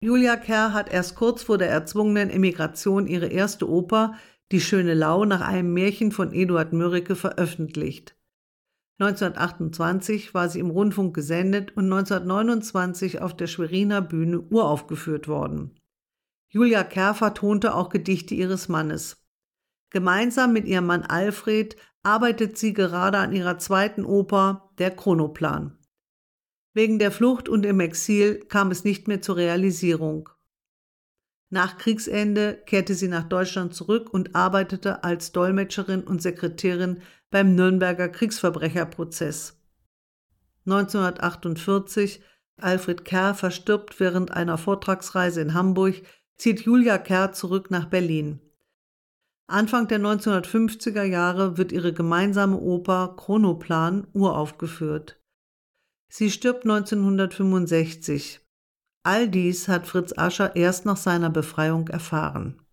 Julia Kerr hat erst kurz vor der erzwungenen Emigration ihre erste Oper »Die schöne Lau« nach einem Märchen von Eduard Mörike veröffentlicht. 1928 war sie im Rundfunk gesendet und 1929 auf der Schweriner Bühne uraufgeführt worden. Julia Kerr vertonte auch Gedichte ihres Mannes. Gemeinsam mit ihrem Mann Alfred arbeitet sie gerade an ihrer zweiten Oper »Der Chronoplan«. Wegen der Flucht und im Exil kam es nicht mehr zur Realisierung. Nach Kriegsende kehrte sie nach Deutschland zurück und arbeitete als Dolmetscherin und Sekretärin beim Nürnberger Kriegsverbrecherprozess. 1948, Alfred Kerr verstirbt während einer Vortragsreise in Hamburg, zieht Julia Kerr zurück nach Berlin. Anfang der 1950er Jahre wird ihre gemeinsame Oper Chronoplan uraufgeführt. Sie stirbt 1965. All dies hat Fritz Ascher erst nach seiner Befreiung erfahren.